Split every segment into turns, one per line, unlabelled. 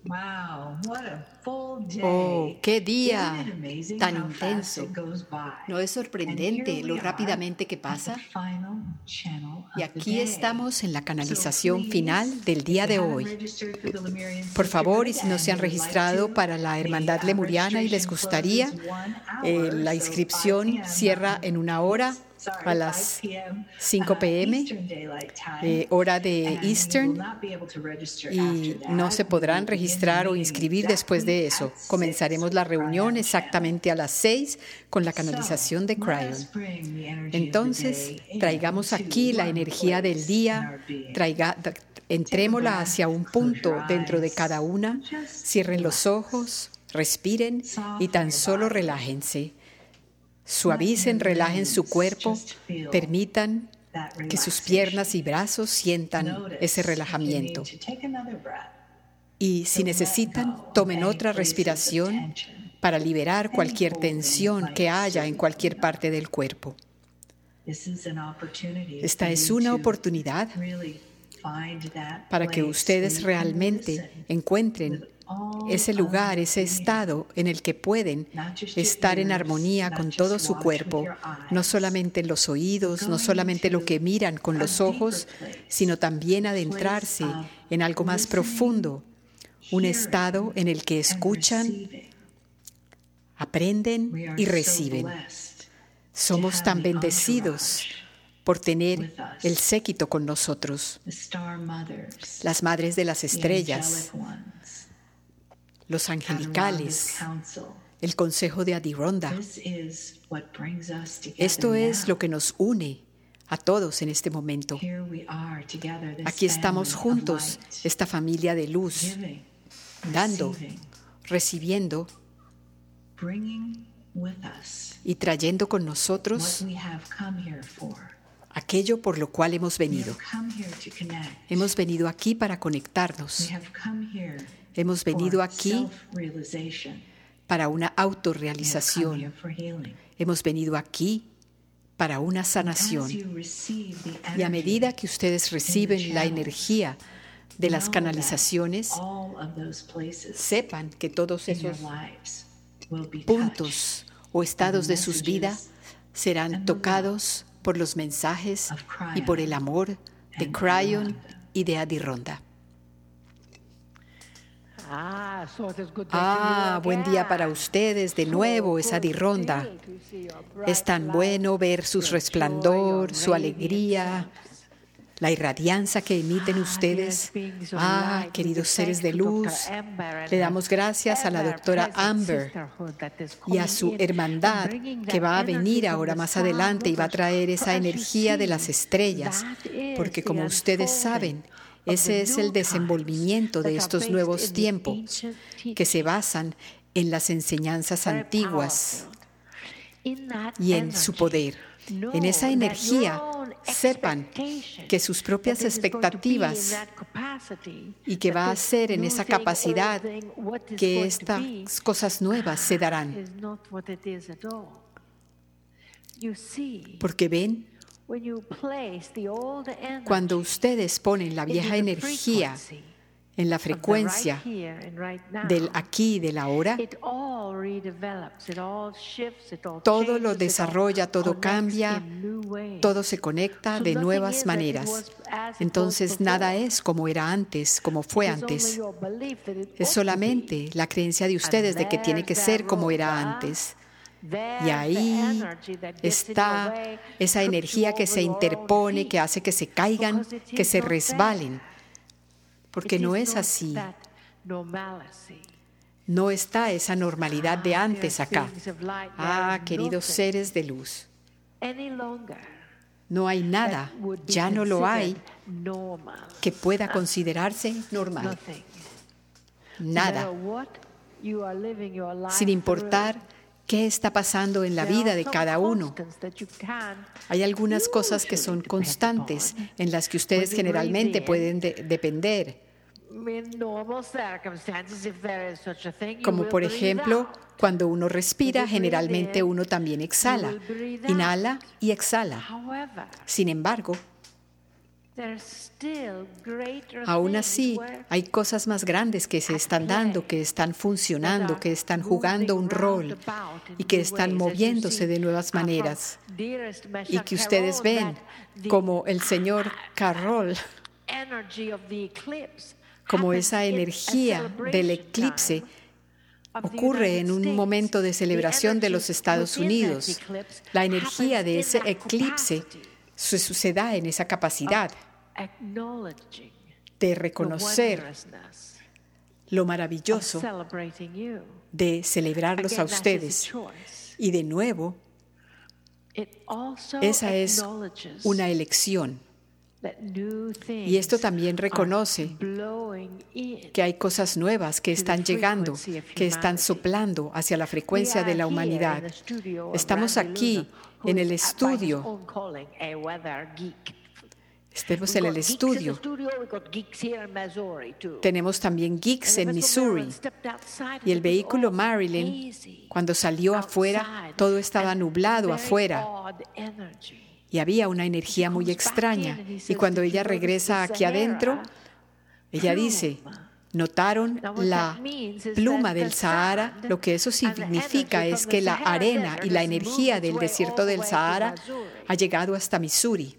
Oh, qué día tan intenso. ¿No es sorprendente lo rápidamente que pasa? Y aquí estamos en la canalización final del día de hoy. Por favor, y si no se han registrado para la Hermandad Lemuriana y les gustaría, la inscripción cierra en 1 hora a las 5 p.m., hora de Eastern, y no se podrán registrar o inscribir después de eso. Comenzaremos la reunión exactamente a las 6 con la canalización de Cryon. Entonces, traigamos aquí la energía del día, entrémosla hacia un punto dentro de cada una, cierren los ojos, respiren y tan solo relájense. Suavicen, relajen su cuerpo, permitan que sus piernas y brazos sientan ese relajamiento. Y si necesitan, tomen otra respiración para liberar cualquier tensión que haya en cualquier parte del cuerpo. Esta es una oportunidad para que ustedes realmente encuentren ese lugar, ese estado en el que pueden estar en armonía con todo su cuerpo, no solamente los oídos, no solamente lo que miran con los ojos, sino también adentrarse en algo más profundo, un estado en el que escuchan, aprenden y reciben. Somos tan bendecidos por tener el séquito con nosotros, las madres de las estrellas, los angelicales, el consejo de Adironda. Esto es lo que nos une a todos en este momento. Aquí estamos juntos, esta familia de luz, dando, recibiendo y trayendo con nosotros aquello por lo cual hemos venido. Hemos venido aquí para conectarnos. Hemos venido aquí para una autorrealización. Hemos venido aquí para una sanación. Y a medida que ustedes reciben la energía de las canalizaciones, sepan que todos esos puntos o estados de sus vidas serán tocados por los mensajes y por el amor de Cryon y de Adironda. Buen día para ustedes de nuevo, es Adironda. Es tan bueno ver su resplandor, su alegría, la irradianza que emiten ustedes. Queridos seres de luz, le damos gracias a la doctora Amber y a su hermandad que va a venir ahora más adelante y va a traer esa energía de las estrellas, porque como ustedes saben, ese es el desenvolvimiento de estos nuevos tiempos que se basan en las enseñanzas antiguas y en su poder. En esa energía, sepan que sus propias expectativas y que va a ser en esa capacidad que estas cosas nuevas se darán. Porque ven, cuando ustedes ponen la vieja energía en la frecuencia del aquí y del ahora, todo lo desarrolla, todo cambia, todo se conecta de nuevas maneras. Entonces nada es como era antes, como fue antes. Es solamente la creencia de ustedes de que tiene que ser como era antes. Y ahí está esa energía que se interpone, que hace que se caigan, que se resbalen. Porque no es así. No está esa normalidad de antes acá. Queridos seres de luz. No hay nada, ya no lo hay, que pueda considerarse normal. Nada. Sin importar qué está pasando en la vida de cada uno. Hay algunas cosas que son constantes, en las que ustedes generalmente pueden depender. Como por ejemplo, cuando uno respira, generalmente uno también exhala. Inhala y exhala. Sin embargo, Aún así, hay cosas más grandes que se están dando, que están funcionando, que están jugando un rol y que están moviéndose de nuevas maneras. Y que ustedes ven como el señor Carroll, como esa energía del eclipse ocurre en un momento de celebración de los Estados Unidos. La energía de ese eclipse se da en esa capacidad de reconocer lo maravilloso, de celebrarlos a ustedes. Y de nuevo, esa es una elección. Y esto también reconoce que hay cosas nuevas que están llegando, que están soplando hacia la frecuencia de la humanidad. Estamos aquí en el estudio. Estemos en el estudio. Tenemos también geeks en Missouri. Y el vehículo Marilyn, cuando salió afuera, todo estaba nublado afuera. Y había una energía muy extraña. Y cuando ella regresa aquí adentro, ella dice, ¿notaron la pluma del Sahara? Lo que eso significa es que la arena y la energía del desierto del Sahara ha llegado hasta Missouri.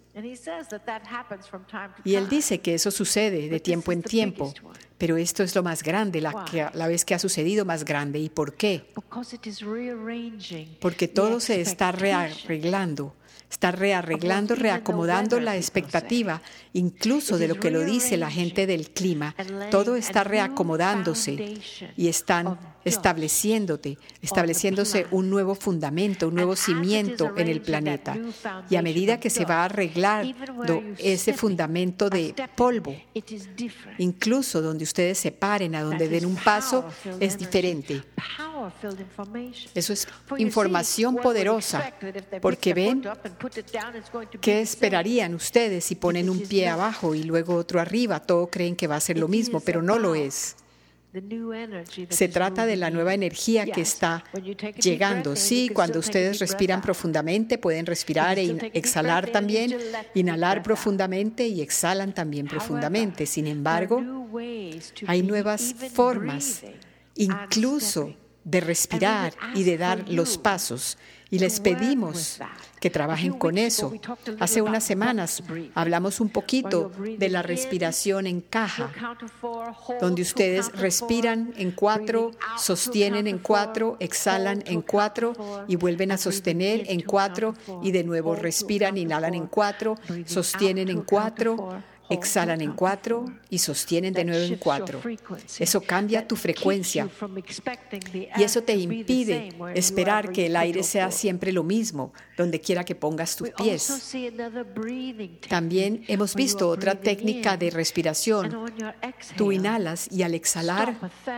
Y él dice que eso sucede de tiempo en tiempo, pero esto es lo más grande, la vez que ha sucedido más grande. ¿Y por qué? Porque todo se está rearreglando. Está reacomodando la expectativa, incluso de lo que lo dice la gente del clima. Todo está reacomodándose y están estableciéndose un nuevo fundamento, un nuevo cimiento en el planeta. Y a medida que se va arreglando ese fundamento de polvo, incluso donde ustedes se paren, a donde den un paso, es diferente. Eso es información poderosa, porque ven, ¿qué esperarían ustedes si ponen un pie abajo y luego otro arriba? Todos creen que va a ser lo mismo, pero no lo es. Se trata de la nueva energía que está llegando. Sí, cuando ustedes respiran profundamente, pueden respirar e exhalar también, inhalar profundamente y exhalan también profundamente. Sin embargo, hay nuevas formas, incluso de respirar y de dar los pasos. Y les pedimos que trabajen con eso. Hace unas semanas hablamos un poquito de la respiración en caja, donde ustedes respiran en 4, sostienen en 4, exhalan en 4 y vuelven a sostener en 4 y de nuevo respiran, inhalan en 4, sostienen en 4, exhalan en 4 y sostienen de nuevo en 4. Eso cambia tu frecuencia y eso te impide esperar que el aire sea siempre lo mismo, donde quiera que pongas tus pies. También hemos visto otra técnica de respiración. Tú inhalas y al exhalar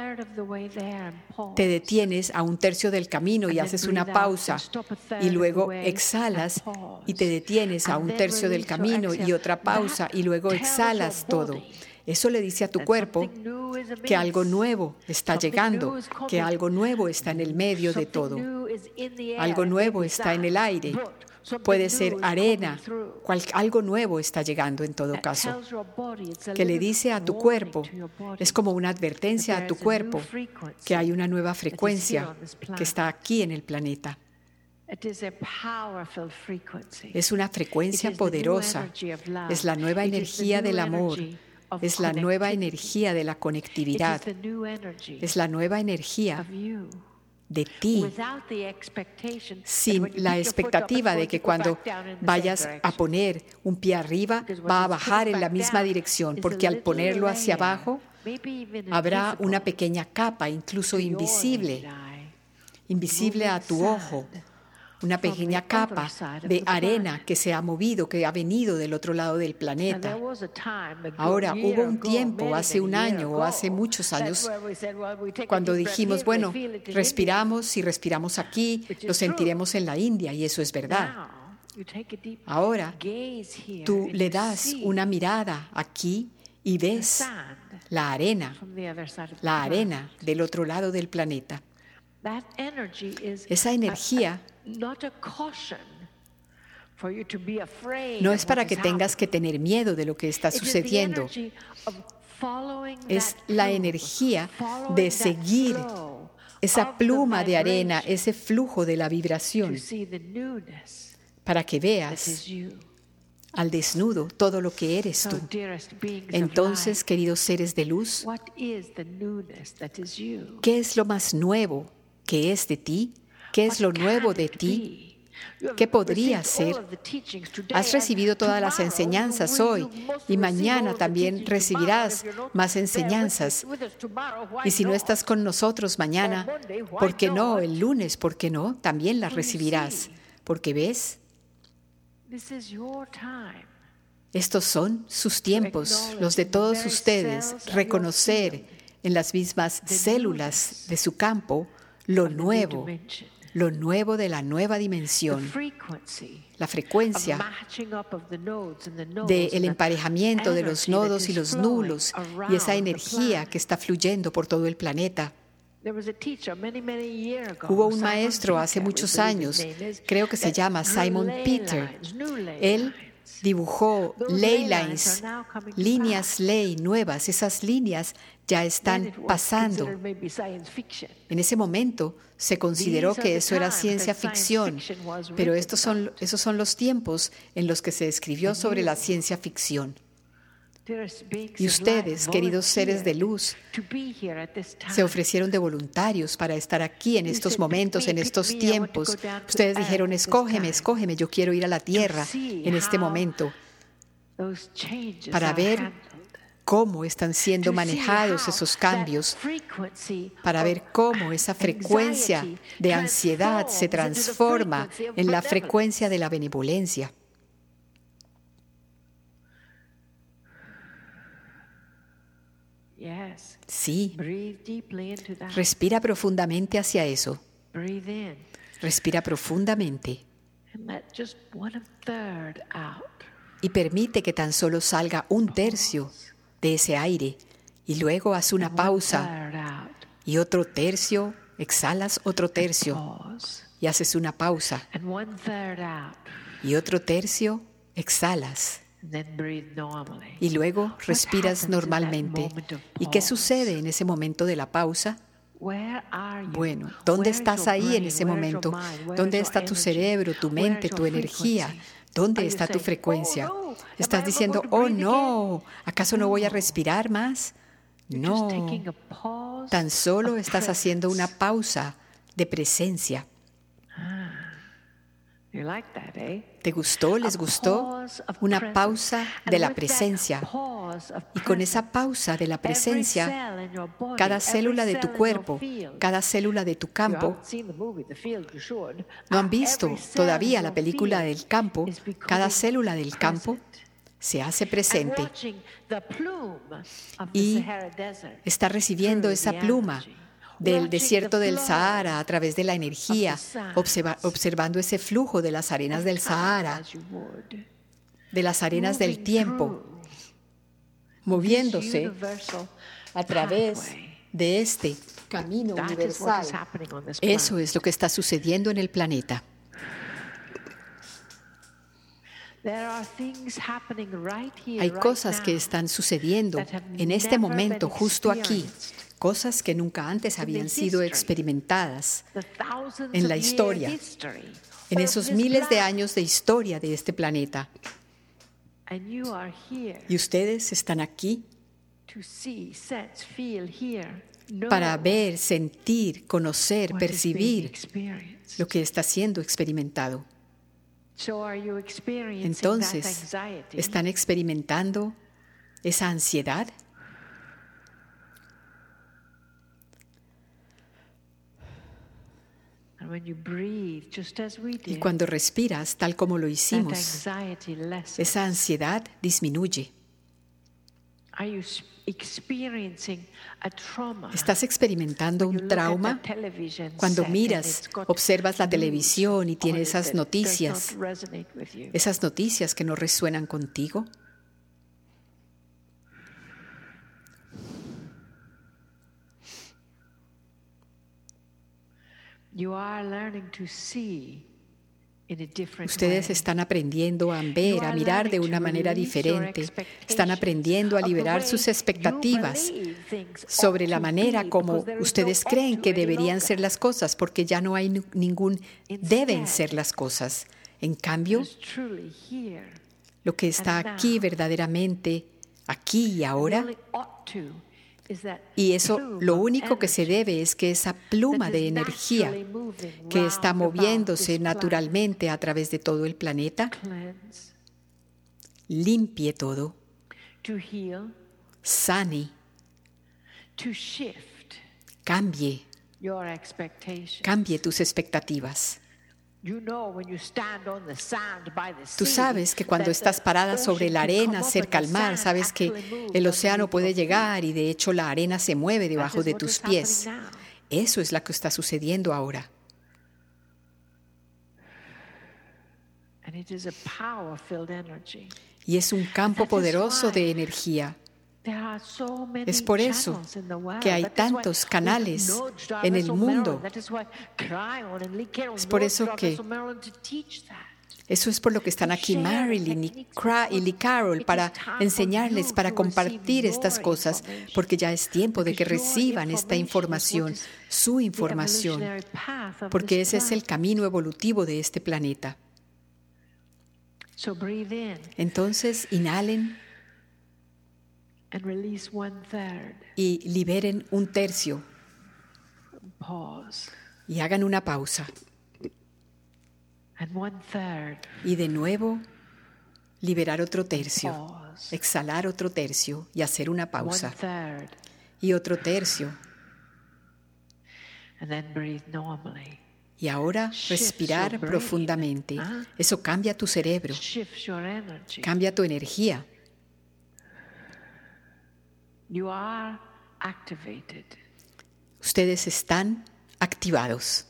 te detienes a 1/3 del camino y haces una pausa y luego exhalas y te detienes a 1/3 del camino y otra pausa y luego exhalas todo. Eso le dice a tu cuerpo que algo nuevo está llegando, que algo nuevo está en el medio de todo. Algo nuevo está en el aire. Puede ser arena. Algo nuevo está llegando en todo caso. Que le dice a tu cuerpo, es como una advertencia a tu cuerpo que hay una nueva frecuencia que está aquí en el planeta. Es una frecuencia poderosa. Es la nueva energía del amor. Es la nueva energía de la conectividad. Es la nueva energía de ti, sin la expectativa de que cuando vayas a poner un pie arriba va a bajar en la misma dirección, porque al ponerlo hacia abajo habrá una pequeña capa, incluso invisible a tu ojo, una pequeña capa de arena que se ha movido, que ha venido del otro lado del planeta. Ahora, hubo un tiempo, hace un año o hace muchos años, cuando dijimos, bueno, respiramos, y respiramos aquí, lo sentiremos en la India, y eso es verdad. Ahora, tú le das una mirada aquí y ves la arena del otro lado del planeta. Esa energía No es para que tengas que tener miedo de lo que está sucediendo. Es la energía de seguir esa pluma de arena, ese flujo de la vibración, para que veas al desnudo todo lo que eres tú. Entonces, queridos seres de luz, ¿qué es lo más nuevo que es de ti? ¿Qué es lo nuevo de ti? ¿Qué podría ser? Has recibido todas las enseñanzas hoy y mañana también recibirás más enseñanzas. Y si no estás con nosotros mañana, ¿por qué no? El lunes, ¿por qué no? También las recibirás. Porque ves, estos son sus tiempos, los de todos ustedes, reconocer en las mismas células de su campo lo nuevo de la nueva dimensión, la frecuencia del emparejamiento de los nodos y los nulos y esa energía que está fluyendo por todo el planeta. Hubo un maestro hace muchos años, creo que se llama Simon Peter. Él dibujó ley lines, líneas ley nuevas. Esas líneas ya están pasando. En ese momento se consideró que eso era ciencia ficción, pero esos son los tiempos en los que se escribió sobre la ciencia ficción. Y ustedes, queridos seres de luz, se ofrecieron de voluntarios para estar aquí en estos momentos, en estos tiempos. Ustedes dijeron, escógeme, yo quiero ir a la tierra en este momento para ver cómo están siendo manejados esos cambios, para ver cómo esa frecuencia de ansiedad se transforma en la frecuencia de la benevolencia. Sí, respira profundamente hacia eso. Respira profundamente y permite que tan solo salga un tercio de ese aire y luego haz una pausa y otro tercio, exhalas otro tercio y haces una pausa y otro tercio, exhalas. Y luego respiras normalmente. ¿Y qué sucede en ese momento de la pausa? Bueno, ¿dónde estás ahí en ese momento? ¿Dónde está tu cerebro, tu mente, tu energía? ¿Dónde está tu frecuencia? ¿Estás diciendo, oh no, ¿acaso no voy a respirar más? No, tan solo estás haciendo una pausa de presencia. ¿Te gustó? ¿Les gustó? Una pausa de la presencia. Y con esa pausa de la presencia, cada célula de tu cuerpo, cada célula de tu campo, ¿no han visto todavía la película del campo? Cada célula del campo se hace presente y está recibiendo esa pluma del desierto del Sahara a través de la energía, observando ese flujo de las arenas del Sahara, de las arenas del tiempo, moviéndose a través de este camino universal. Eso es lo que está sucediendo en el planeta. Hay cosas que están sucediendo en este momento, justo aquí, cosas que nunca antes habían sido experimentadas en la historia, en esos miles de años de historia de este planeta. Y ustedes están aquí para ver, sentir, conocer, percibir lo que está siendo experimentado. Entonces, ¿están experimentando esa ansiedad? Y cuando respiras, tal como lo hicimos, esa ansiedad disminuye. ¿Estás experimentando un trauma? Cuando miras, observas la televisión y tienes esas noticias que no resuenan contigo. Ustedes están aprendiendo a ver, a mirar de una manera diferente. Están aprendiendo a liberar sus expectativas sobre la manera como ustedes creen que deberían ser las cosas, porque ya no hay ningún deben ser las cosas. En cambio, lo que está aquí verdaderamente, aquí y ahora, y eso, lo único que se debe es que esa pluma de energía que está moviéndose naturalmente a través de todo el planeta limpie todo, sane, cambie tus expectativas. Tú sabes que cuando estás parada sobre la arena cerca al mar, sabes que el océano puede llegar y de hecho la arena se mueve debajo de tus pies. Eso es lo que está sucediendo ahora. Y es un campo poderoso de energía. Es por eso que hay tantos canales en el mundo. Es por eso que eso es por lo que están aquí Marilyn y Lee Carroll, para enseñarles, para compartir estas cosas, porque ya es tiempo de que reciban esta información, su información, porque ese es el camino evolutivo de este planeta. Entonces, inhalen y liberen 1/3 y hagan una pausa. Y de nuevo, liberar otro tercio, exhalar otro tercio y hacer una pausa. Y otro tercio. Y ahora respirar profundamente. Eso cambia tu cerebro, cambia tu energía. Ustedes están activados.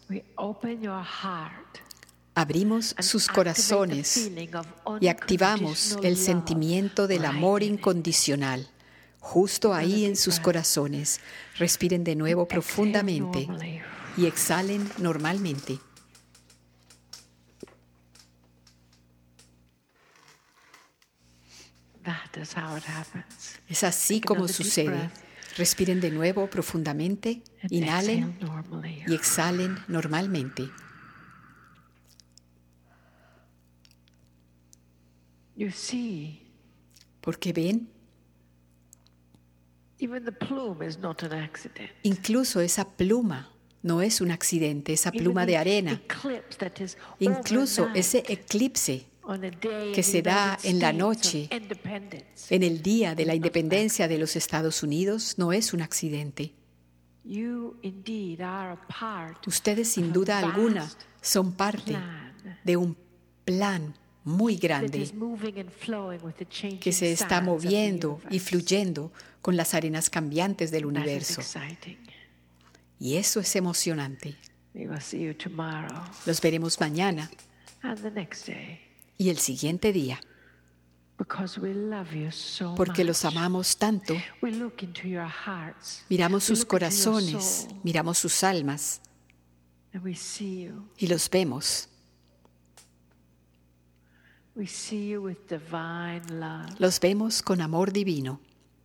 Abrimos sus corazones y activamos el sentimiento del amor incondicional, justo ahí en sus corazones. Respiren de nuevo profundamente y exhalen normalmente. Es así como sucede. Respiren de nuevo profundamente, inhalen y exhalen normalmente. Porque ven, incluso esa pluma no es un accidente, esa pluma de arena, incluso ese eclipse que se da en la noche, en el día de la independencia de los Estados Unidos, no es un accidente. Ustedes, sin duda alguna, son parte de un plan muy grande que se está moviendo y fluyendo con las arenas cambiantes del universo. Y eso es emocionante. Los veremos mañana y el siguiente día. Porque los amamos tanto, miramos sus corazones, miramos sus almas y los vemos. Los vemos con amor divino.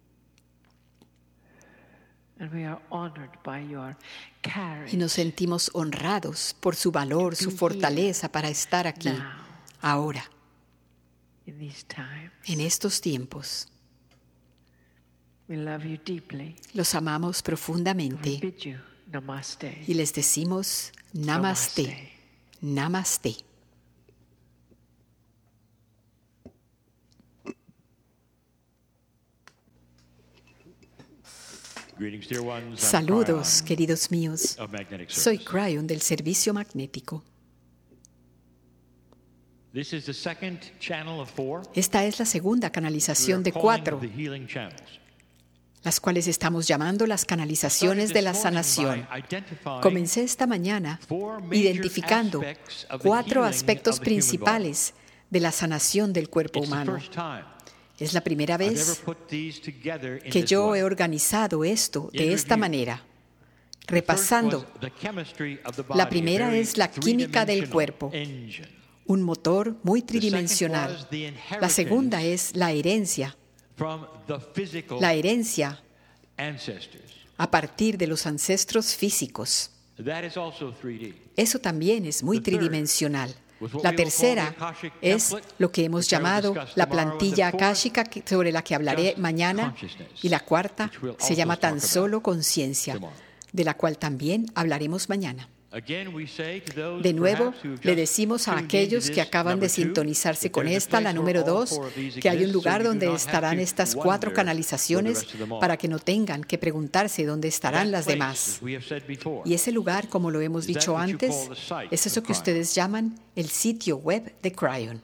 Y nos sentimos honrados por su valor, su fortaleza para estar aquí, ahora, en estos tiempos. Los amamos profundamente y les decimos Namaste, Namaste. Saludos, queridos míos. Soy Cryon del Servicio Magnético. Esta es la segunda canalización de 4, las cuales estamos llamando las canalizaciones de la sanación. Comencé esta mañana identificando 4 aspectos principales de la sanación del cuerpo humano. Es la primera vez que yo he organizado esto de esta manera. Repasando, la primera es la química del cuerpo, un motor muy tridimensional. La segunda es la herencia. La herencia a partir de los ancestros físicos. Eso también es muy tridimensional. La tercera es lo que hemos llamado la plantilla akáshica, sobre la que hablaré mañana, y la cuarta se llama tan solo conciencia, de la cual también hablaremos mañana. De nuevo, le decimos a aquellos que acaban de sintonizarse con esta, la número 2, que hay un lugar donde estarán estas 4 canalizaciones para que no tengan que preguntarse dónde estarán las demás. Y ese lugar, como lo hemos dicho antes, es eso que ustedes llaman el sitio web de Kryon.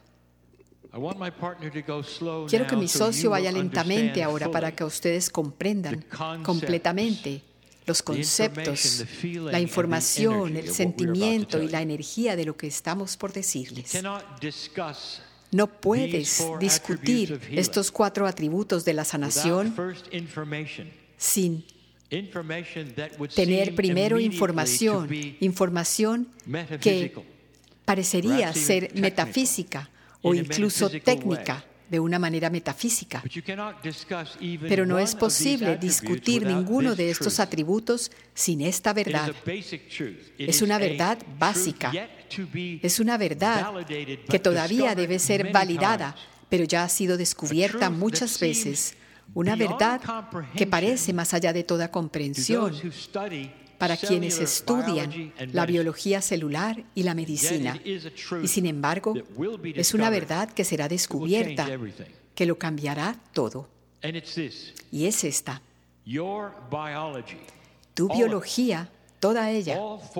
Quiero que mi socio vaya lentamente ahora para que ustedes comprendan completamente los conceptos, la información, el sentimiento y la energía de lo que estamos por decirles. No puedes discutir estos 4 atributos de la sanación sin tener primero información que parecería ser metafísica o incluso técnica, de una manera metafísica. Pero no es posible discutir ninguno de estos atributos sin esta verdad. Es una verdad básica. Es una verdad que todavía debe ser validada, pero ya ha sido descubierta muchas veces. Una verdad que parece más allá de toda comprensión para quienes estudian la biología celular y la medicina. Y sin embargo, es una verdad que será descubierta, que lo cambiará todo. Y es esta. Tu biología, toda ella,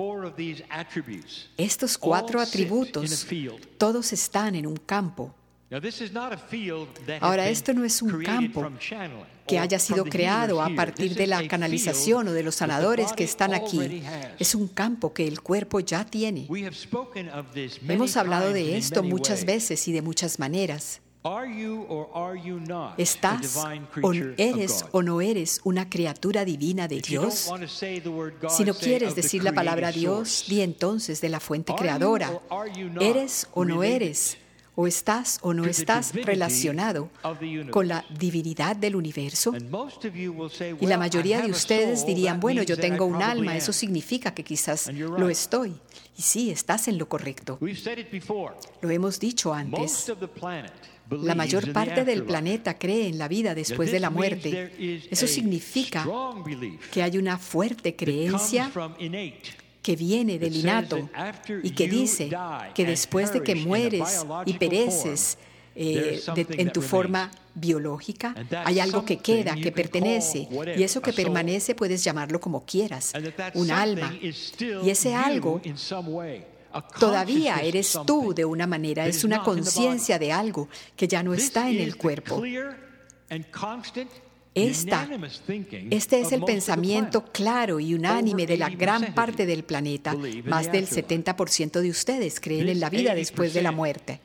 estos 4 atributos, todos están en un campo. Ahora, esto no es un campo que haya sido creado a partir de la canalización o de los sanadores que están aquí. Es un campo que el cuerpo ya tiene. Hemos hablado de esto muchas veces y de muchas maneras. ¿Estás o eres o no eres una criatura divina de Dios? Si no quieres decir la palabra Dios, di entonces de la fuente creadora. ¿Eres o no eres? ¿O estás o no estás relacionado con la divinidad del universo? Y la mayoría de ustedes dirían, bueno, yo tengo un alma, eso significa que quizás lo estoy. Y sí, estás en lo correcto. Lo hemos dicho antes. La mayor parte del planeta cree en la vida después de la muerte. Eso significa que hay una fuerte creencia que viene del innato y que dice que después de que mueres y pereces en tu forma biológica, hay algo que queda, que pertenece, y eso que permanece puedes llamarlo como quieras, un alma, y ese algo todavía eres tú de una manera, es una conciencia de algo que ya no está en el cuerpo. Este es el pensamiento claro y unánime de la gran parte del planeta. Más del 70% de ustedes creen en la vida después de la muerte.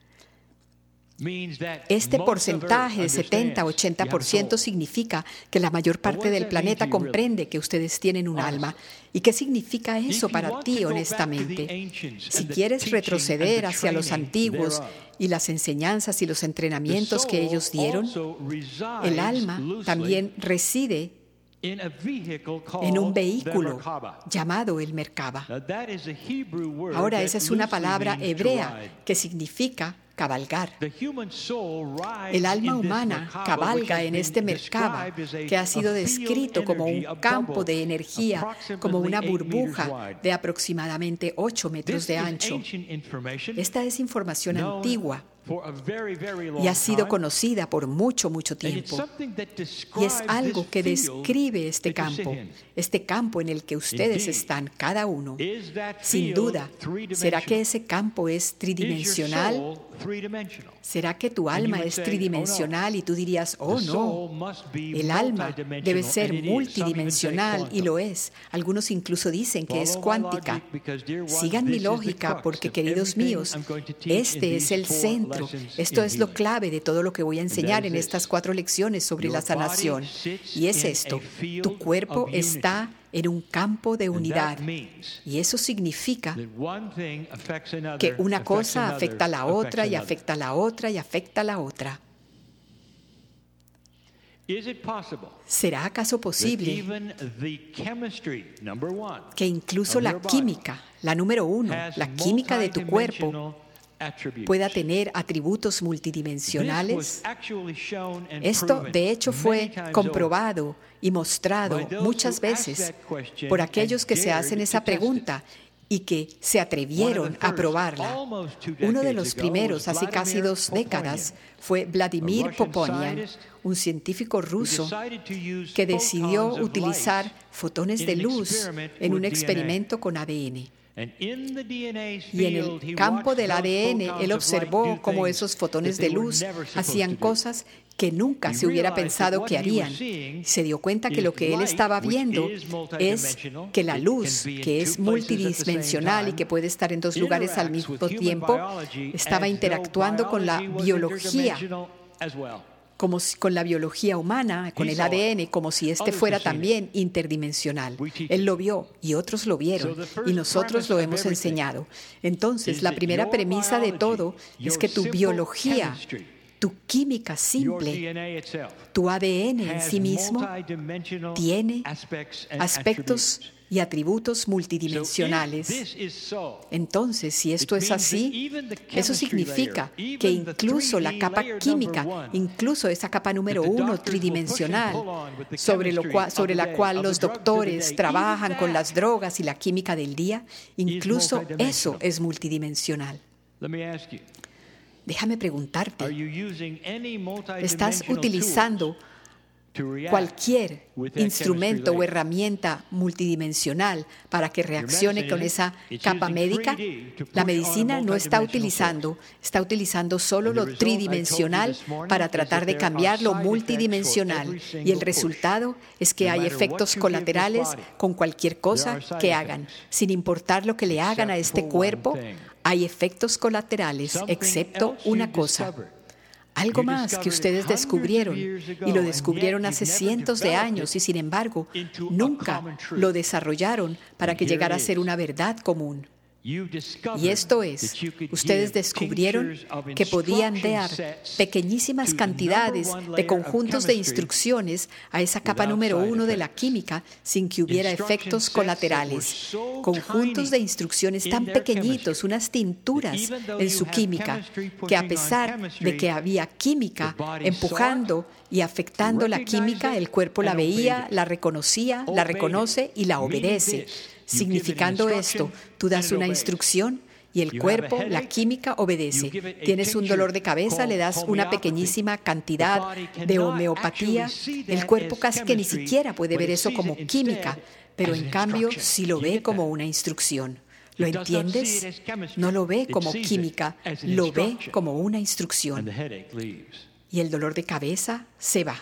Este porcentaje de 70-80% significa que la mayor parte del planeta comprende que ustedes tienen un alma. ¿Y qué significa eso para ti, honestamente? Si quieres retroceder hacia los antiguos y las enseñanzas y los entrenamientos que ellos dieron, el alma también reside en un vehículo llamado el Merkaba. Ahora, esa es una palabra hebrea que significa cabalgar. El alma humana cabalga en este Merkaba, que ha sido descrito como un campo de energía, como una burbuja de aproximadamente 8 metros de ancho. Esta es información antigua y ha sido conocida por mucho, mucho tiempo. Y es algo que describe este campo en el que ustedes están, cada uno. Sin duda, ¿será que ese campo es tridimensional? ¿Será que tu alma es tridimensional y tú dirías, oh no, el alma debe ser multidimensional, y lo es? Algunos incluso dicen que es cuántica. Sigan mi lógica porque, queridos míos, este es el centro. Esto es lo clave de todo lo que voy a enseñar en estas 4 lecciones sobre la sanación. Y es esto: tu cuerpo está en un campo de unidad. Y eso significa que una cosa afecta a la otra y afecta a la otra y afecta a la otra. ¿Será acaso posible que incluso la química, la número 1, la química de tu cuerpo, pueda tener atributos multidimensionales? Esto, de hecho, fue comprobado y mostrado muchas veces por aquellos que se hacen esa pregunta y que se atrevieron a probarla. Uno de los primeros, hace casi 2 décadas, fue Vladimir Poponin, un científico ruso que decidió utilizar fotones de luz en un experimento con ADN. Y en el campo del ADN, él observó cómo esos fotones de luz hacían cosas que nunca se hubiera pensado que harían. Se dio cuenta que lo que él estaba viendo es que la luz, que es multidimensional y que puede estar en 2 lugares al mismo tiempo, estaba interactuando con la biología, como con la biología humana, con el ADN, como si este fuera también interdimensional. Él lo vio y otros lo vieron y nosotros lo hemos enseñado. Entonces, la primera premisa de todo es que tu biología, tu química simple, tu ADN en sí mismo, tiene aspectos y atributos multidimensionales. Entonces, si esto es así, eso significa que incluso la capa química, incluso esa capa número 1 tridimensional, sobre la cual los doctores trabajan con las drogas y la química del día, incluso eso es multidimensional. Déjame preguntarte, ¿estás utilizando cualquier instrumento o herramienta multidimensional para que reaccione con esa capa médica? La medicina no está utilizando solo lo tridimensional para tratar de cambiar lo multidimensional. Y el resultado es que hay efectos colaterales con cualquier cosa que hagan. Sin importar lo que le hagan a este cuerpo, hay efectos colaterales, excepto una cosa. Algo más que ustedes descubrieron, y lo descubrieron hace cientos de años, y sin embargo, nunca lo desarrollaron para que llegara a ser una verdad común. Y esto es, ustedes descubrieron que podían dar pequeñísimas cantidades de conjuntos de instrucciones a esa capa número 1 de la química sin que hubiera efectos colaterales. Conjuntos de instrucciones tan pequeñitos, unas tinturas en su química, que a pesar de que había química empujando y afectando la química, el cuerpo la veía, la reconocía, la reconoce y la obedece. Significando esto, tú das una instrucción y el cuerpo, la química, obedece. Tienes un dolor de cabeza, le das una pequeñísima cantidad de homeopatía. El cuerpo casi que ni siquiera puede ver eso como química, pero en cambio sí lo ve como una instrucción. ¿Lo entiendes? No lo ve como química, lo ve como una instrucción. Y el dolor de cabeza se va.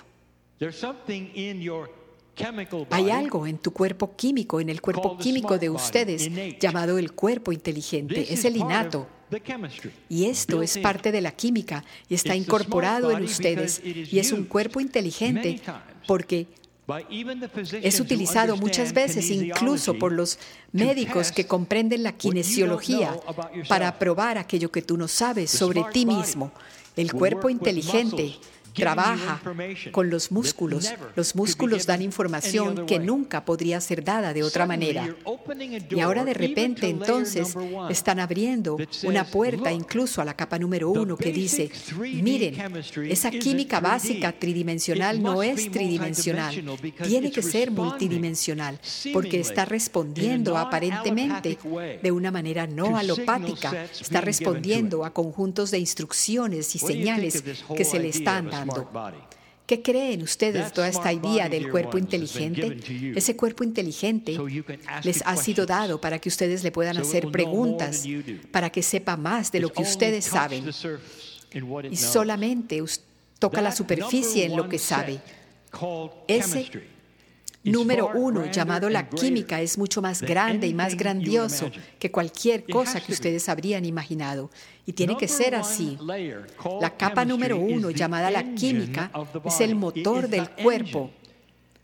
Hay algo en tu cuerpo químico, en el cuerpo químico de ustedes, llamado el cuerpo inteligente. Es el innato. Y esto es parte de la química y está incorporado en ustedes. Y es un cuerpo inteligente porque es utilizado muchas veces incluso por los médicos que comprenden la kinesiología para probar aquello que tú no sabes sobre ti mismo. El cuerpo inteligente trabaja con los músculos. Los músculos dan información que nunca podría ser dada de otra manera. Y ahora de repente entonces están abriendo una puerta incluso a la capa número 1 que dice, miren, esa química básica tridimensional no es tridimensional, tiene que ser multidimensional, porque está respondiendo aparentemente de una manera no alopática, está respondiendo a conjuntos de instrucciones y señales que se le están dando. ¿Qué creen ustedes de toda esta idea del cuerpo inteligente? Ese cuerpo inteligente les ha sido dado para que ustedes le puedan hacer preguntas, para que sepa más de lo que ustedes saben. Y solamente toca la superficie en lo que sabe. Ese número 1, llamado la química, es mucho más grande y más grandioso que cualquier cosa que ustedes habrían imaginado. Y tiene que ser así. La capa número 1, llamada la química, es el motor del cuerpo.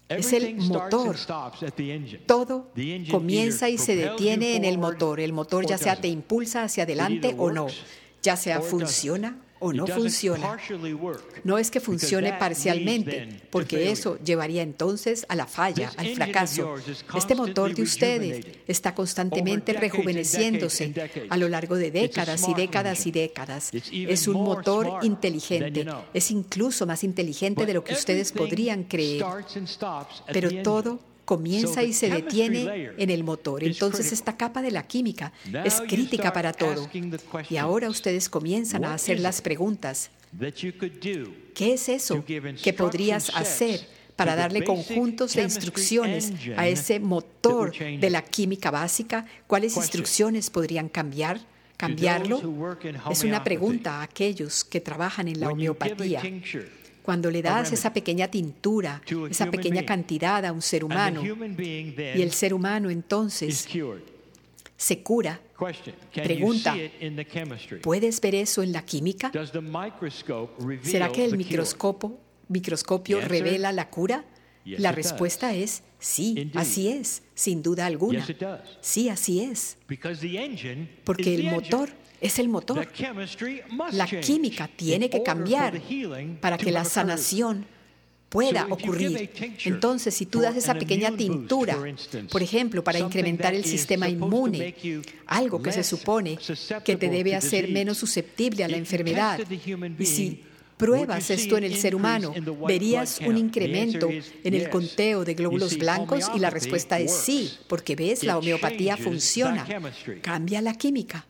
Es el motor. Todo comienza y se detiene en el motor. El motor ya sea te impulsa hacia adelante o no, ya sea funciona o no funciona. No es que funcione parcialmente, porque eso llevaría entonces a la falla, al fracaso. Este motor de ustedes está constantemente rejuveneciéndose a lo largo de décadas y décadas y décadas. Es un motor inteligente, es incluso más inteligente de lo que ustedes podrían creer. Pero todo comienza y se detiene en el motor. Entonces esta capa de la química es crítica para todo. Y ahora ustedes comienzan a hacer las preguntas. ¿Qué es eso que podrías hacer para darle conjuntos de instrucciones a ese motor de la química básica? ¿Cuáles instrucciones podrían cambiarlo? Es una pregunta a aquellos que trabajan en la homeopatía. Cuando le das esa pequeña tintura, esa pequeña cantidad a un ser humano, y el ser humano entonces se cura, pregunta, ¿puedes ver eso en la química? ¿Será que el microscopio revela la cura? La respuesta es sí, así es, sin duda alguna. Sí, así es. Porque el motor es el motor. La química tiene que cambiar para que la sanación pueda ocurrir. Entonces, si tú das esa pequeña tintura, por ejemplo, para incrementar el sistema inmune, algo que se supone que te debe hacer menos susceptible a la enfermedad, y si pruebas esto en el ser humano, ¿verías un incremento en el conteo de glóbulos blancos? Y la respuesta es sí, porque ves, la homeopatía funciona. Cambia la química.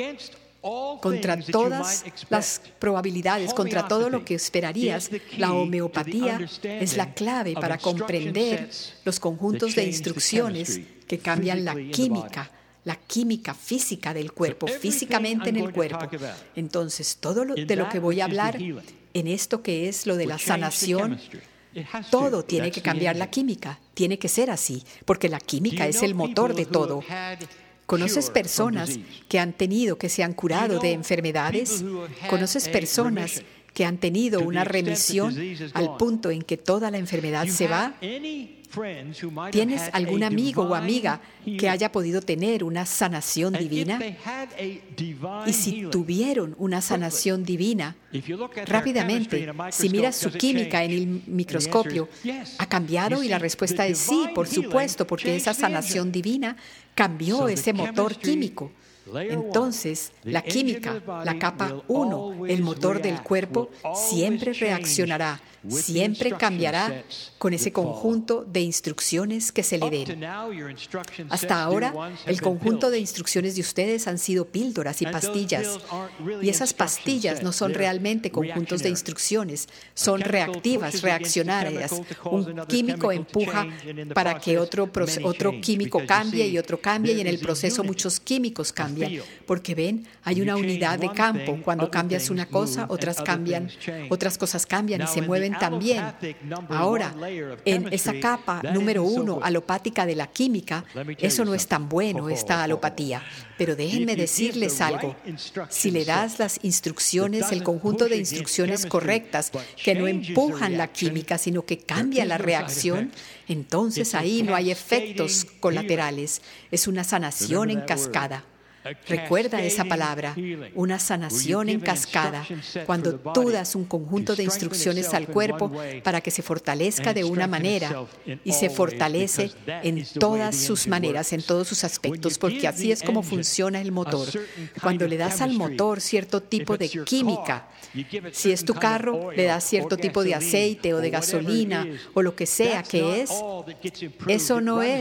Contra todas las probabilidades, contra todo lo que esperarías, la homeopatía es la clave para comprender los conjuntos de instrucciones que cambian la química física del cuerpo, físicamente en el cuerpo. Entonces, todo de lo que voy a hablar en esto que es lo de la sanación, todo tiene que cambiar la química. Tiene que ser así, porque la química es el motor de todo. ¿Conoces personas que se han curado de enfermedades? ¿Conoces personas que han tenido una remisión al punto en que toda la enfermedad se va? ¿Tienes algún amigo o amiga que haya podido tener una sanación divina? Y si tuvieron una sanación divina, rápidamente, si miras su química en el microscopio, ¿ha cambiado? Y la respuesta es sí, por supuesto, porque esa sanación divina cambió ese motor químico. Entonces, la química, la capa 1, el motor del cuerpo, siempre reaccionará, siempre cambiará con ese conjunto de instrucciones que se le den. Hasta ahora, el conjunto de instrucciones de ustedes han sido píldoras y pastillas. Y esas pastillas no son realmente conjuntos de instrucciones, son reactivas, reaccionarias. Un químico empuja para que otro químico cambie y otro cambie, y en el proceso muchos químicos cambian. Porque ven, hay una unidad de campo. Cuando cambias una cosa, otras cosas cambian y se mueven también. Ahora, en esa capa número 1 alopática de la química, eso no es tan bueno, esta alopatía. Pero déjenme decirles algo. Si le das las instrucciones, el conjunto de instrucciones correctas, que no empujan la química, sino que cambian la reacción, entonces ahí no hay efectos colaterales. Es una sanación en cascada. Recuerda esa palabra, una sanación en cascada, cuando tú das un conjunto de instrucciones al cuerpo para que se fortalezca de una manera y se fortalece en todas sus maneras, en todos sus aspectos, porque así es como funciona el motor. Cuando le das al motor cierto tipo de química, si es tu carro, le das cierto tipo de aceite o de gasolina o lo que sea que es, eso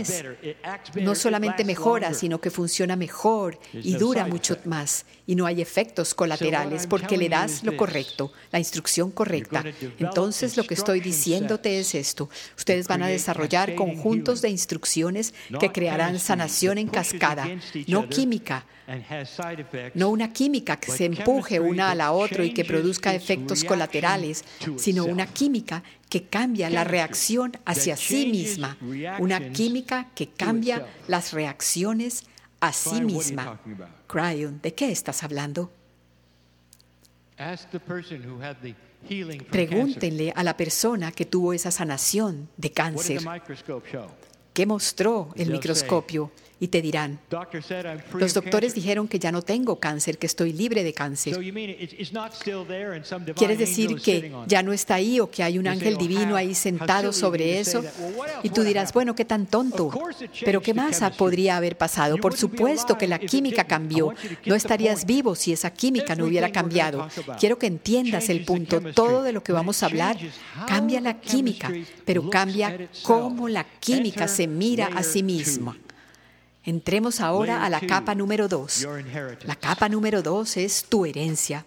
no solamente mejora, sino que funciona mejor y dura mucho más, y no hay efectos colaterales porque le das lo correcto, la instrucción correcta. Entonces, lo que estoy diciéndote es esto: ustedes van a desarrollar conjuntos de instrucciones que crearán sanación en cascada, no química, no una química que se empuje una a la otra y que produzca efectos colaterales, sino una química que cambia la reacción hacia sí misma, una química que cambia las reacciones a sí misma. Cryon, ¿de qué estás hablando? Pregúntenle a la persona que tuvo esa sanación de cáncer. ¿Qué mostró el microscopio? Y te dirán, los doctores dijeron que ya no tengo cáncer, que estoy libre de cáncer. ¿Quieres decir que ya no está ahí o que hay un ángel divino ahí sentado sobre eso? Y tú dirás, bueno, qué tan tonto. Pero ¿qué más podría haber pasado? Por supuesto que la química cambió. No estarías vivo si esa química no hubiera cambiado. Quiero que entiendas el punto. Todo de lo que vamos a hablar cambia la química, pero cambia cómo la química se mira a sí misma. Entremos ahora a la capa número 2. La capa número 2 es tu herencia.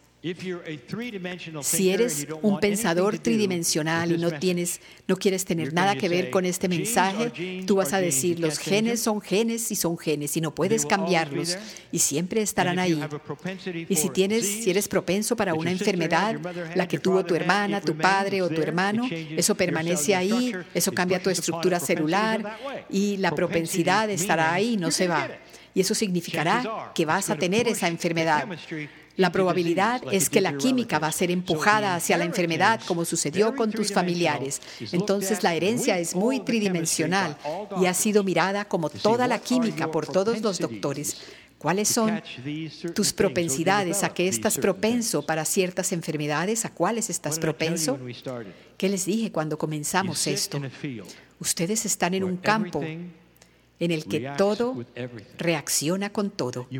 Si eres un pensador tridimensional y no quieres tener nada que ver con este mensaje, tú vas a decir, los genes son genes y son genes y no puedes cambiarlos y siempre estarán ahí. Y si eres propenso para una enfermedad, la que tuvo tu hermana, tu padre o tu hermano, eso permanece ahí, eso cambia tu estructura celular y la propensidad estará ahí, no se va. Y eso significará que vas a tener esa enfermedad. La probabilidad es que la química va a ser empujada hacia la enfermedad, como sucedió con tus familiares. Entonces, la herencia es muy tridimensional y ha sido mirada como toda la química por todos los doctores. ¿Cuáles son tus propensidades? ¿A qué estás propenso para ciertas enfermedades? ¿A cuáles estás propenso? ¿Qué les dije cuando comenzamos esto? Ustedes están en un campo en el que todo reacciona con todo.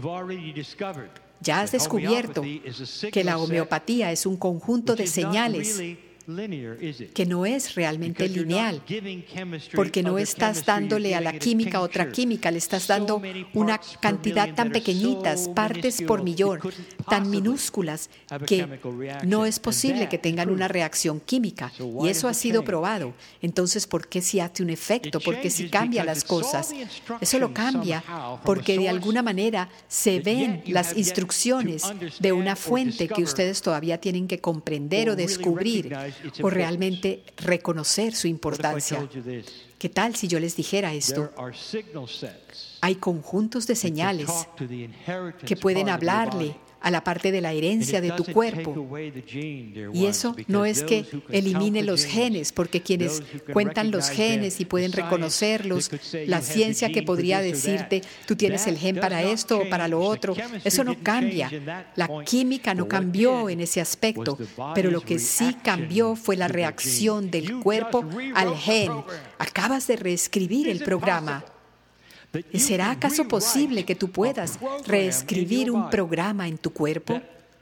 Ya has descubierto que la homeopatía es un conjunto de señales que no es realmente lineal, porque no estás dándole a la química otra química, le estás dando una cantidad tan pequeñitas, partes por millón, tan minúsculas, que no es posible que tengan una reacción química. Y eso ha sido probado. Entonces, ¿por qué si hace un efecto? ¿Por qué si cambia las cosas? Eso lo cambia porque de alguna manera se ven las instrucciones de una fuente que ustedes todavía tienen que comprender o descubrir, o realmente reconocer su importancia. ¿Qué tal si yo les dijera esto? Hay conjuntos de señales que pueden hablarle a la parte de la herencia de tu cuerpo. Y eso no es que elimine los genes, porque quienes cuentan los genes y pueden reconocerlos, la ciencia que podría decirte, tú tienes el gen para esto o para lo otro, eso no cambia. La química no cambió en ese aspecto, pero lo que sí cambió fue la reacción del cuerpo al gen. Acabas de reescribir el programa. ¿Será acaso posible que tú puedas reescribir un programa en tu cuerpo?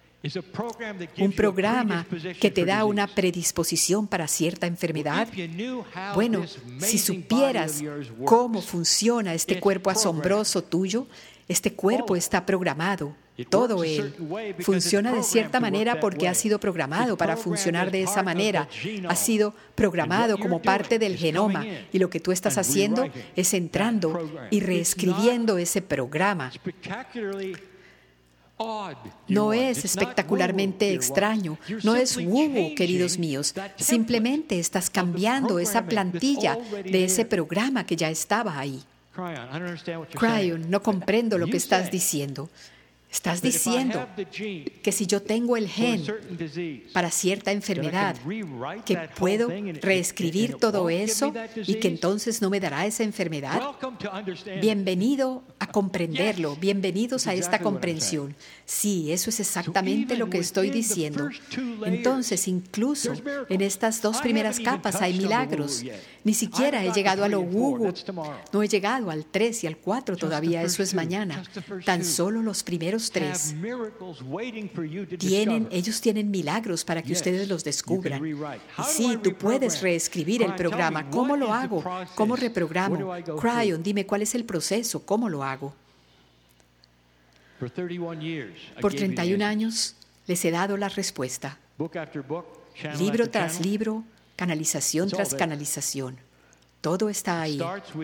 Un programa que te da una predisposición para cierta enfermedad. Bueno, si supieras cómo funciona este cuerpo asombroso tuyo, este cuerpo está programado. Todo él funciona de cierta manera porque ha sido programado para funcionar de esa manera. Ha sido programado como parte del genoma y lo que tú estás haciendo es entrando y reescribiendo ese programa. No es espectacularmente extraño, no es woo-woo, queridos míos. Simplemente estás cambiando esa plantilla de ese programa que ya estaba ahí. Cryon, no comprendo lo que estás diciendo. Estás diciendo que si yo tengo el gen para cierta enfermedad, que puedo reescribir todo eso y que entonces no me dará esa enfermedad. Bienvenido a comprenderlo, bienvenidos a esta comprensión. Sí, eso es exactamente lo que estoy diciendo. Entonces, incluso en estas dos primeras capas hay milagros. Ni siquiera he llegado a lo woo-woo. No he llegado al 3 y al 4 todavía, eso es mañana. Tan solo los primeros 3. Ellos tienen milagros para que ustedes los descubran. Y sí, tú puedes reescribir el programa. ¿Cómo lo hago? ¿Cómo reprogramo? Cryon, dime cuál es el proceso. ¿Cómo lo hago? Por 31 años les he dado la respuesta. Libro tras libro, canalización tras canalización. Todo está ahí.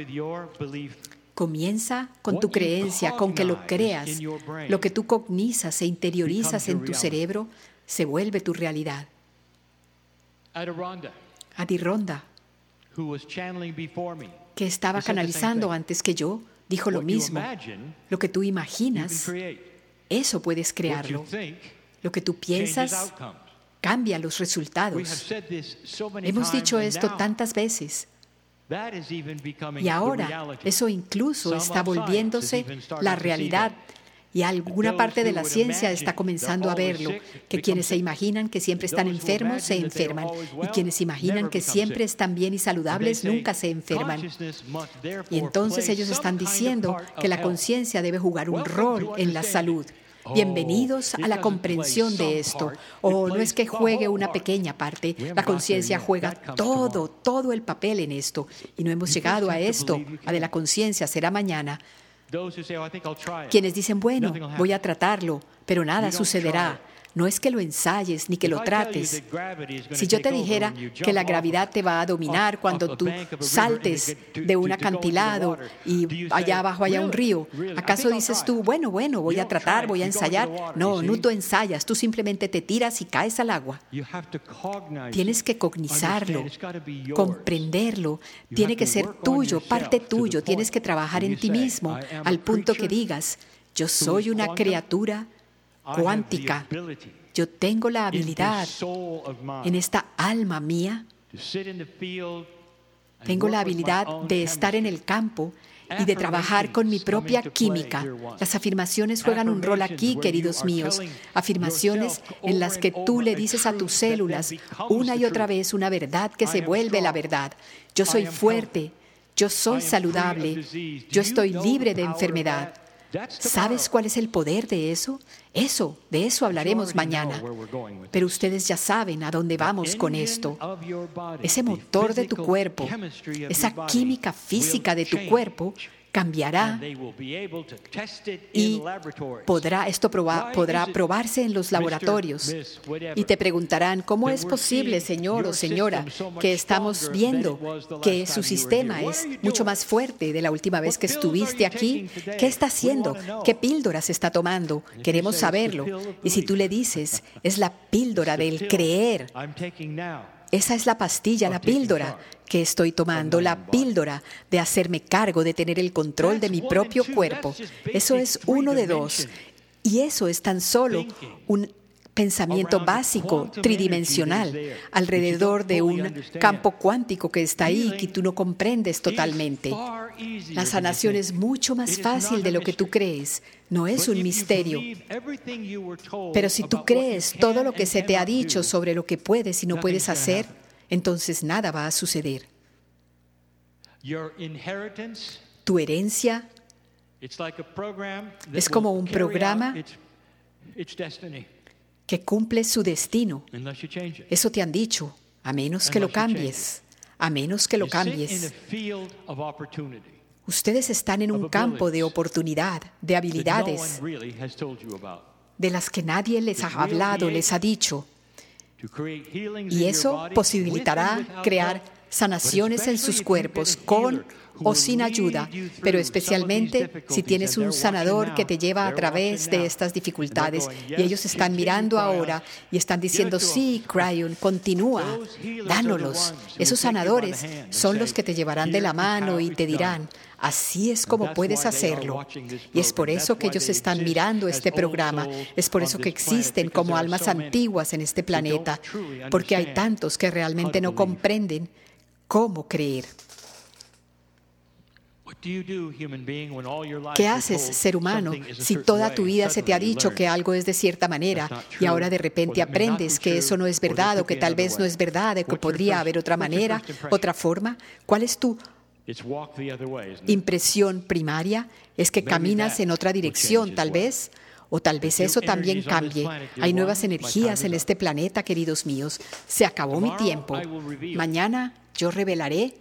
Comienza con tu creencia, con que lo creas. Lo que tú cognizas e interiorizas en tu cerebro se vuelve tu realidad. Adironda, que estaba canalizando antes que yo, dijo lo mismo. Lo que tú imaginas, eso puedes crearlo. Lo que tú piensas cambia los resultados. Hemos dicho esto tantas veces. Y ahora eso incluso está volviéndose la realidad. Y alguna parte de la ciencia está comenzando a verlo, que quienes se imaginan que siempre están enfermos se enferman, y quienes imaginan que siempre están bien y saludables nunca se enferman. Y entonces ellos están diciendo que la conciencia debe jugar un rol en la salud. Bienvenidos a la comprensión de esto. No es que juegue una pequeña parte, la conciencia juega todo el papel en esto. Y no hemos llegado a esto, a de la conciencia será mañana. Quienes dicen, bueno, voy a tratarlo, pero nada sucederá. No es que lo ensayes ni que lo trates. Si yo te dijera que la gravedad te va a dominar cuando tú saltes de un acantilado y allá abajo haya un río, ¿acaso dices tú, bueno, voy a tratar, voy a ensayar? No tú ensayas, tú simplemente te tiras y caes al agua. Tienes que cognizarlo, comprenderlo, tiene que ser tuyo, parte tuyo, tienes que trabajar en ti mismo, al punto que digas, yo soy una criatura cuántica. Yo tengo la habilidad en esta alma mía, tengo la habilidad de estar en el campo y de trabajar con mi propia química. Las afirmaciones juegan un rol aquí, queridos míos. Afirmaciones en las que tú le dices a tus células una y otra vez una verdad que se vuelve la verdad. Yo soy fuerte, yo soy saludable, yo estoy libre de enfermedad. ¿Sabes cuál es el poder de eso? De eso hablaremos mañana. Pero ustedes ya saben a dónde vamos con esto. Ese motor de tu cuerpo, esa química física de tu cuerpo cambiará y podrá probarse en los laboratorios. Y te preguntarán, ¿cómo es posible, señor o señora, que estamos viendo que su sistema es mucho más fuerte de la última vez que estuviste aquí? ¿Qué está haciendo? ¿Qué píldoras está tomando? Queremos saberlo. Y si tú le dices, es la píldora del creer. Esa es la pastilla, la píldora que estoy tomando, la píldora de hacerme cargo, de tener el control de mi propio cuerpo. Eso es 1 de 2. Y eso es tan solo un pensamiento básico, tridimensional, alrededor de un campo cuántico que está ahí, que tú no comprendes totalmente. La sanación es mucho más fácil de lo que tú crees. No es un misterio. Pero si tú crees todo lo que se te ha dicho sobre lo que puedes y no puedes hacer, entonces nada va a suceder. Tu herencia es como un programa que cumple su destino. Eso te han dicho, a menos que lo cambies. A menos que lo cambies. Ustedes están en un campo de oportunidad, de habilidades, de las que nadie les ha hablado, les ha dicho. Y eso posibilitará crear sanaciones en sus cuerpos con o sin ayuda, pero especialmente si tienes un sanador que te lleva a través de estas dificultades y ellos están mirando ahora y están diciendo, sí, Cryon, continúa, dánolos. Esos sanadores son los que te llevarán de la mano y te dirán, así es como puedes hacerlo. Y es por eso que ellos están mirando este programa, es por eso que existen como almas antiguas en este planeta, porque hay tantos que realmente no comprenden cómo creer. ¿Qué haces, ser humano, si toda tu vida se te ha dicho que algo es de cierta manera y ahora de repente aprendes que eso no es verdad o que tal vez no es verdad o que podría haber otra manera, otra forma? ¿Cuál es tu impresión primaria? ¿Es que caminas en otra dirección, tal vez? O tal vez eso también cambie. Hay nuevas energías en este planeta, queridos míos. Se acabó mi tiempo. Mañana yo revelaré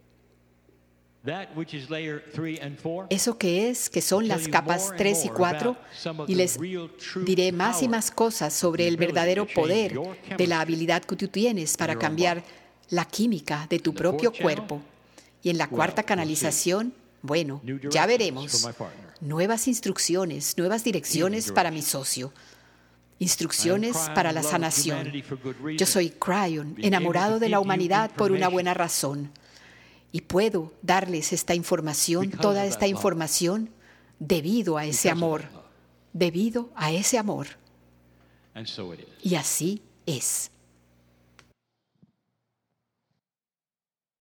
eso que son las capas 3 y 4, y les diré más y más cosas sobre el verdadero poder de la habilidad que tú tienes para cambiar la química de tu propio cuerpo. Y en la cuarta canalización, bueno, ya veremos. Nuevas instrucciones, nuevas direcciones para mi socio. Instrucciones para la sanación. Yo soy Cryon, enamorado de la humanidad por una buena razón. Y puedo darles esta información, toda esta información, debido a ese amor. Debido a ese amor. Y así es.